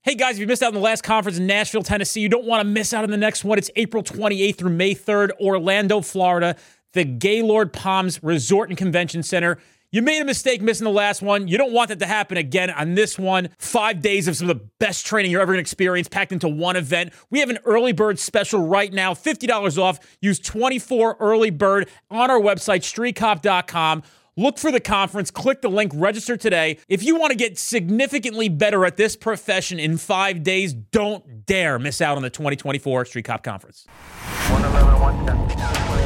Hey guys, if you missed out on the last conference in Nashville, Tennessee, you don't want to miss out on the next one. It's April 28th through May 3rd, Orlando, Florida, the Gaylord Palms Resort and Convention Center. You made a mistake missing the last one. You don't want that to happen again on this one. 5 days of some of the best training you're ever going to experience packed into one event. We have an early bird special right now, $50 off. Use 24 early bird on our website, streetcop.com. Look for the conference, click the link, register today. If you want to get significantly better at this profession in 5 days, don't dare miss out on the 2024 Street Cop Conference. 111, 110.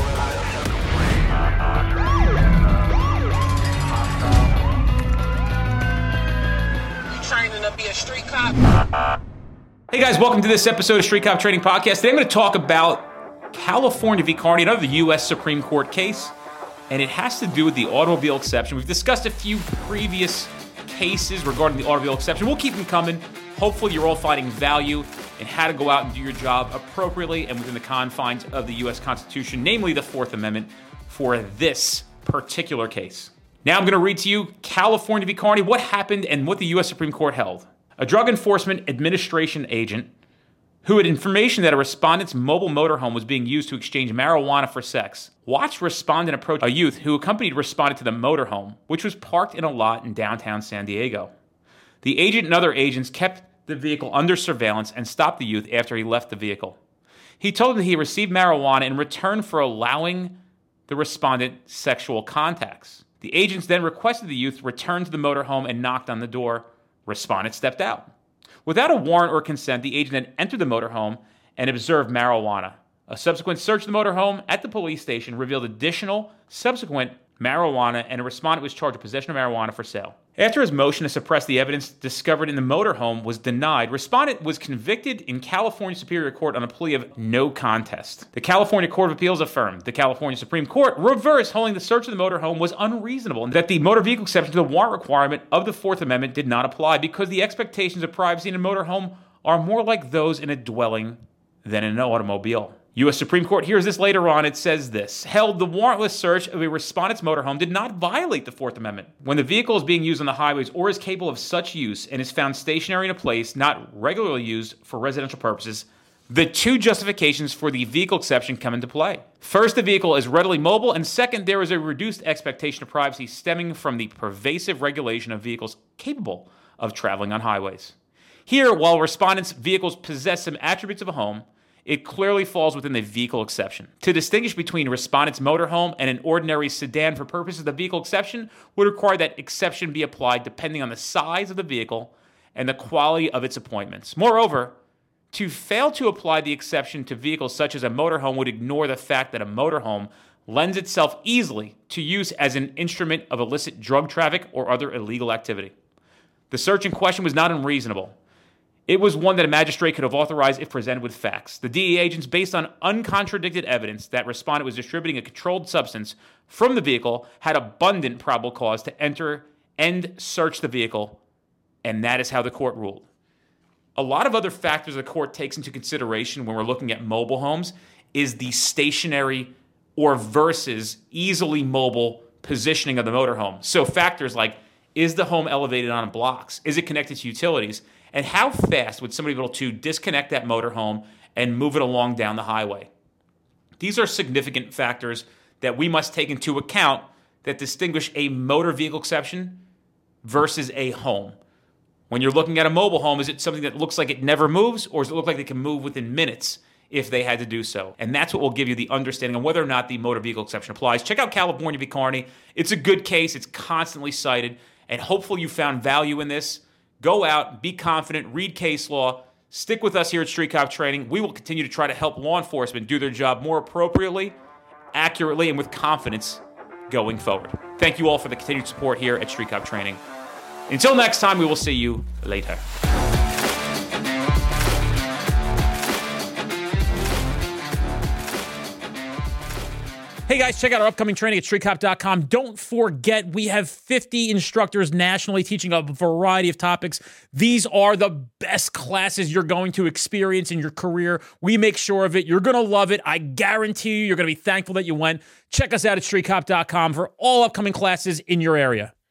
Training to be a street cop. Hey guys, welcome to this episode of Street Cop Training Podcast. Today I'm going to talk about California v. Carney, another U.S. Supreme Court case, and it has to do with the automobile exception. We've discussed a few previous cases regarding the automobile exception. We'll keep them coming. Hopefully you're all finding value in how to go out and do your job appropriately and within the confines of the U.S. Constitution, namely the Fourth Amendment, for this particular case. Now I'm going to read to you California v. Carney, what happened and what the U.S. Supreme Court held. A Drug Enforcement Administration agent who had information that a respondent's mobile motorhome was being used to exchange marijuana for sex watched respondent approach a youth who accompanied respondent to the motorhome, which was parked in a lot in downtown San Diego. The agent and other agents kept the vehicle under surveillance and stopped the youth after he left the vehicle. He told them that he received marijuana in return for allowing the respondent sexual contacts. The agents then requested the youth return to the motorhome and knocked on the door. Respondent stepped out. Without a warrant or consent, the agent then entered the motorhome and observed marijuana. A subsequent search of the motorhome at the police station revealed additional subsequent marijuana, and a respondent was charged with possession of marijuana for sale. After his motion to suppress the evidence discovered in the motorhome was denied, respondent was convicted in California Superior Court on a plea of no contest. The California Court of Appeals affirmed. The California Supreme Court reversed, holding the search of the motorhome was unreasonable and that the motor vehicle exception to the warrant requirement of the Fourth Amendment did not apply because the expectations of privacy in a motorhome are more like those in a dwelling than in an automobile. U.S. Supreme Court hears this later on. It says this: held the warrantless search of a respondent's motorhome did not violate the Fourth Amendment. When the vehicle is being used on the highways or is capable of such use and is found stationary in a place not regularly used for residential purposes, the two justifications for the vehicle exception come into play. First, the vehicle is readily mobile, and second, there is a reduced expectation of privacy stemming from the pervasive regulation of vehicles capable of traveling on highways. Here, while respondents' vehicles possess some attributes of a home, it clearly falls within the vehicle exception. To distinguish between respondent's motorhome and an ordinary sedan for purposes of the vehicle exception would require that exception be applied depending on the size of the vehicle and the quality of its appointments. Moreover, to fail to apply the exception to vehicles such as a motorhome would ignore the fact that a motorhome lends itself easily to use as an instrument of illicit drug traffic or other illegal activity. The search in question was not unreasonable. It was one that a magistrate could have authorized if presented with facts. The DEA agents, based on uncontradicted evidence that respondent was distributing a controlled substance from the vehicle, had abundant probable cause to enter and search the vehicle, and that is how the court ruled. A lot of other factors the court takes into consideration when we're looking at mobile homes is the stationary or versus easily mobile positioning of the motorhome. So factors like, is the home elevated on blocks? Is it connected to utilities? And how fast would somebody be able to disconnect that motorhome and move it along down the highway? These are significant factors that we must take into account that distinguish a motor vehicle exception versus a home. When you're looking at a mobile home, is it something that looks like it never moves, or does it look like they can move within minutes if they had to do so? And that's what will give you the understanding on whether or not the motor vehicle exception applies. Check out California v. Carney. It's a good case. It's constantly cited, and hopefully you found value in this. Go out, be confident, read case law, stick with us here at Street Cop Training. We will continue to try to help law enforcement do their job more appropriately, accurately, and with confidence going forward. Thank you all for the continued support here at Street Cop Training. Until next time, we will see you later. Hey guys, check out our upcoming training at streetcop.com. Don't forget, we have 50 instructors nationally teaching a variety of topics. These are the best classes you're going to experience in your career. We make sure of it. You're going to love it. I guarantee you're going to be thankful that you went. Check us out at streetcop.com for all upcoming classes in your area.